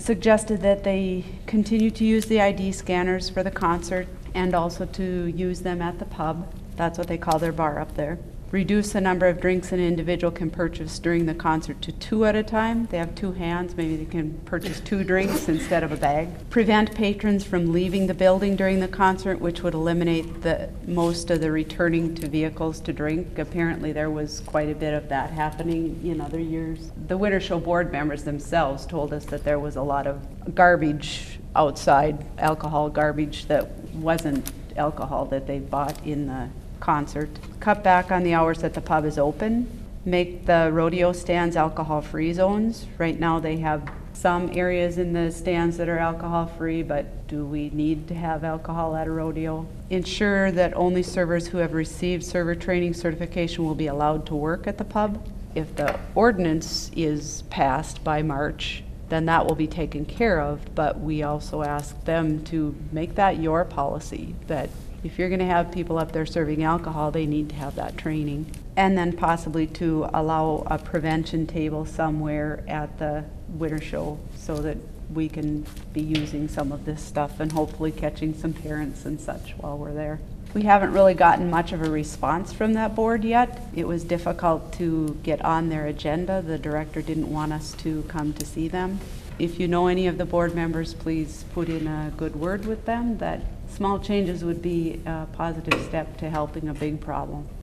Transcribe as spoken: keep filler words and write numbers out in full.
suggested that they continue to use the I D scanners for the concert and also to use them at the pub. That's what they call their bar up there. Reduce the number of drinks an individual can purchase during the concert to two at a time. They have two hands, maybe they can purchase two drinks instead of a bag. Prevent patrons from leaving the building during the concert, which would eliminate the most of the returning to vehicles to drink. Apparently there was quite a bit of that happening in other years. The Winter Show board members themselves told us that there was a lot of garbage outside, alcohol garbage that wasn't alcohol that they bought in the concert. Cut back on the hours that the pub is open. Make the rodeo stands alcohol-free zones. Right now they have some areas in the stands that are alcohol-free, but do we need to have alcohol at a rodeo? Ensure that only servers who have received server training certification will be allowed to work at the pub. If the ordinance is passed by March, then that will be taken care of, but we also ask them to make that your policy, that if you're going to have people up there serving alcohol, they need to have that training. And then possibly to allow a prevention table somewhere at the Winter Show so that we can be using some of this stuff and hopefully catching some parents and such while we're there. We haven't really gotten much of a response from that board yet. It was difficult to get on their agenda. The director didn't want us to come to see them. If you know any of the board members, please put in a good word with them that small changes would be a positive step to helping a big problem.